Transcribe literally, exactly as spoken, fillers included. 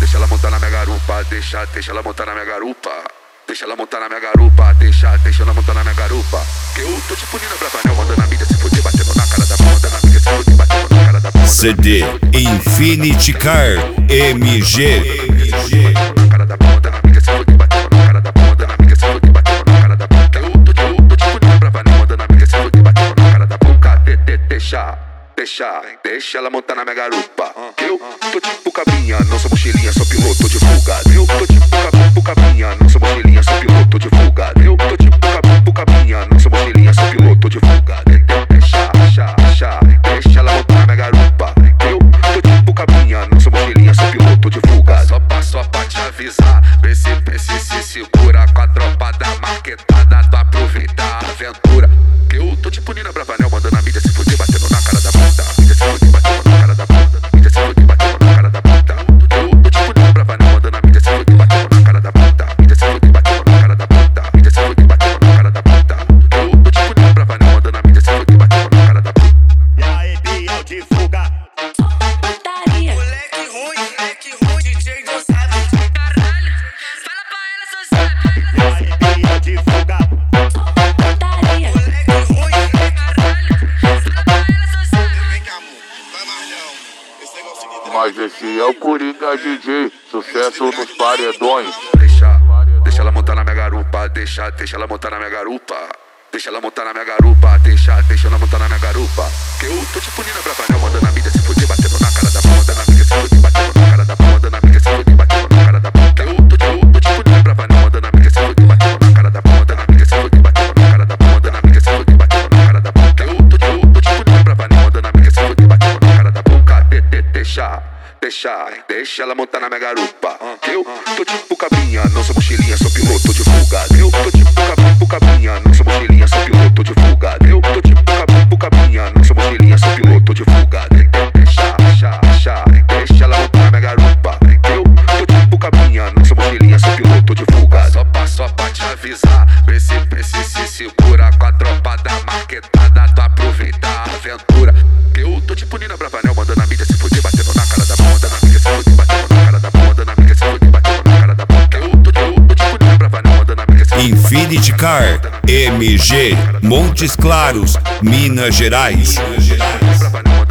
deixa ela montar na minha garupa, deixa, deixa ela montar na minha garupa. Deixa ela montar na minha garupa, deixa, deixa ela montar na minha garupa. Que eu tô tipo Nina Bravanel, mandando a mídia se fuder, batendo na cara da bunda, na mídia se fuder, batendo na cara da bunda. C D Infinity Car M G. Na cara da bunda, na mídia se fuder, batendo na cara da bunda, na mídia se fuder, batendo na cara da bunda. Que eu tô, eu tô tipo Nina Bravanel, mandando a mídia se fuder, batendo na cara da boca. De, de, deixa, deixa, deixa ela montar na minha garupa. Eu tô tipo cabrinha, não sou mochilinha, sou piloto de fuga. Eu tô tipo cabrinha, não sou mochilinha, sou piloto de fuga. Eu tô tipo cabrinha, não sou mochilinha, sou piloto de fuga. Deixa, deixa, deixa, deixa ela montar na minha garupa. Eu tô tipo cabrinha, não sou mochilinha, sou piloto de fuga. Só pra, só pra te avisar, vê se, vê se se segura com a tropa da marquetada, tu aproveita a aventura. Que eu tô tipo Nina Bravanel, mandando a mídia se fuder, batendo na cara da bunda. Mídia se fuder, batendo na cara da bunda. Mídia se fuder, batendo na cara da bunda. Eu tô tipo Nina Bravanel, mandando a mídia se fuder, batendo na cara da bunda. Mídia se fuder, batendo na cara da bunda. Mídia se fuder, batendo na cara da bunda. Eu tô tipo Nina Bravanel, mandando a mídia se fuder, batendo na cara da bunda. E aí, Biel de fuga. Putaria. Moleque ruim, moleque ruim, D J não sabe. Caralho, fala pra ela, só sabe. E aí, Biel de fuga. Putaria. Moleque ruim, Caralho, fala pra ela, só sabe. vem cá, amor. Vai mais não. Esse negócio aqui Mas esse é o Coringa D J, sucesso nos paredões. Deixa, deixa ela montar na minha garupa, deixa, deixa ela montar na minha garupa. Deixa ela montar na minha garupa, deixa, deixa ela montar na minha garupa. Que eu tô tipo Nina Bravanel, mandando a mídia se fuder, batendo na cara da bunda, na mídia se fuder, batendo na cara da bunda, na mídia se fuder, batendo na cara da bunda. Que eu tô, eu tô tipo Nina Bravanel, mandando a mídia se fuder, batendo na cara da bunda, na mídia se fuder, batendo na cara da bunda, na mídia se fuder, batendo na cara da bunda. Que eu tô, eu tô tipo Nina Bravanel, mandando a mídia se fuder, batendo na cara da boca. De, de, deixa, deixa, deixa ela montar na minha garupa. Que eu tô tipo cabrinha, não sou mochilinha, sou piloto de fuga. Eu tô tipo cabrinha, não sou mochilinha, sou piloto de fuga. Eu tô tipo cabrinha, não sou mochilinha, sou piloto de fuga. Deixa, deixa, deixa, deixa ela montar na minha garupa. Eu tô tipo cabrinha, não sou mochilinha, sou piloto de fuga. Só pra, só pra te avisar, vê se, vê se se segura com a tropa da marquetada, tu aproveita a aventura. Que eu tô tipo Nina Bravanel, mandando a mídia se fuder, batendo na cara da bunda, na mídia se fuder, batendo na cara da bunda, na mídia se fuder, batendo na cara da bunda. Que eu tô, eu tô tipo Nina Bravanel, mandando a mídia se fuder. Infinity Car M G, Montes Claros, Minas Gerais. Bravanel,